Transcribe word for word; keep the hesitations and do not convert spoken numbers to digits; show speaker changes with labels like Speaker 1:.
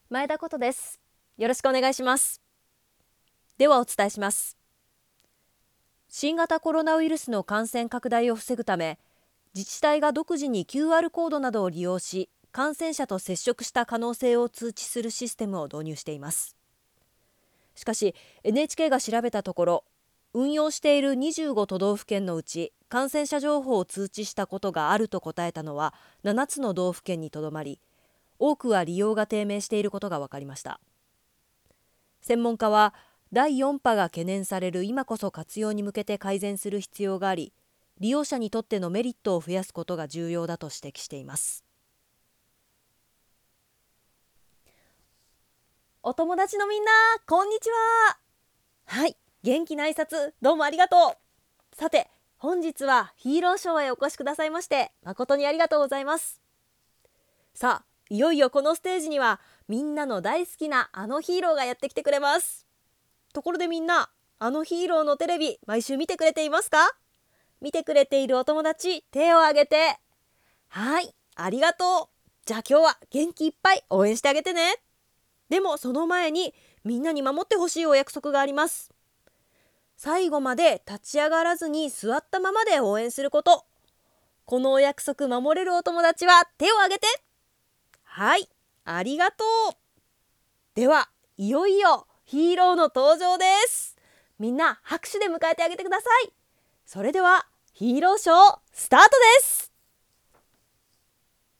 Speaker 1: 前田ことです。よろしくお願いします。ではお伝えします。新型コロナウイルスの感染拡大を防ぐため、自治体が独自に キューアール コードなどを利用し、感染者と接触した可能性を通知するシステムを導入しています。しかし エヌエイチケー が調べたところ、運用しているにじゅうご都道府県のうち感染者情報を通知したことがあると答えたのはななつの道府県にとどまり、多くは利用が低迷していることが分かりました。専門家は、だいよん波が懸念される今こそ活用に向けて改善する必要があり、利用者にとってのメリットを増やすことが重要だと指摘しています。お友達のみんな、こんにちは。はい、元気な挨拶どうもありがとう。さて、本日はヒーローショーへお越しくださいまして誠にありがとうございます。さあ、いよいよこのステージにはみんなの大好きなあのヒーローがやってきてくれます。ところでみんな、あのヒーローのテレビ毎週見てくれていますか？見てくれているお友達、手を挙げて。はい、ありがとう。じゃあ今日は元気いっぱい応援してあげてね。でもその前にみんなに守ってほしいお約束があります。最後まで立ち上がらずに座ったままで応援すること。このお約束守れるお友達は手を挙げて。はい、ありがとう。では、いよいよヒーローの登場です。みんな拍手で迎えてあげてください。それではヒーローショースタートです。